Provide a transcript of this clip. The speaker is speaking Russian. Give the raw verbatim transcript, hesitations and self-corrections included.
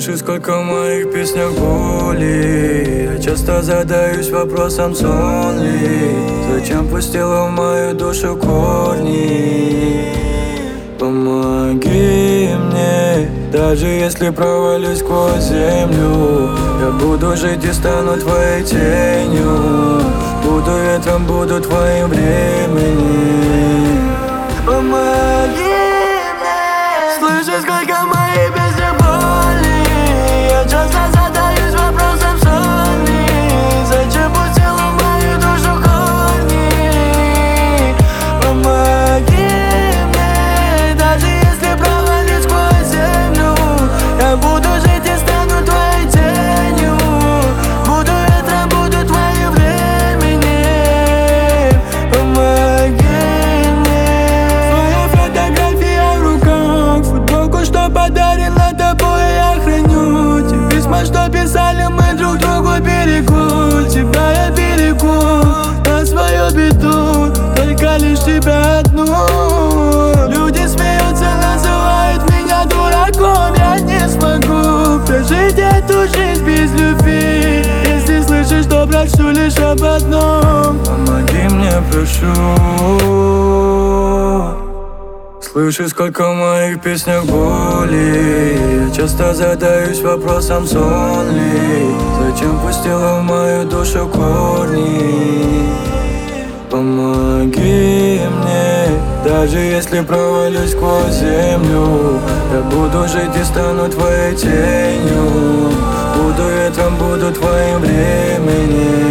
Слышишь, сколько в моих песнях боли. Я часто задаюсь вопросом, сон ли. Зачем пустила в мою душу корни? Помоги мне, даже если провалюсь сквозь землю. Я буду жить и стану твоей тенью. Буду ветром, буду твоим временем. Помоги мне. Слышишь, сколько в моих песнях боли. Я часто задаюсь вопросом, сон ли. Зачем пустила в мою душу корни? Помоги мне, даже если провалюсь сквозь землю. Я буду жить и стану твоей тенью. Буду ветром, буду твоим временем. Помоги мне. Твоя фотография в руках, футболку, что подарила тобой, я храню. Те письма, что писали мы друг другу, берегу. Тебя я берегу на свою беду, только лишь тебя одну. Люди смеются, называют меня дураком. Я не смогу прожить эту жизнь без любви. Если слышишь, то прошу лишь об одном: помоги мне, прошу. Слышишь, сколько в моих песнях боли. Я часто задаюсь вопросом, сон ли. Зачем пустила в мою душу корни? Помоги мне, даже если провалюсь сквозь землю. Я буду жить и стану твоей тенью. Буду ветром, буду твоим временем.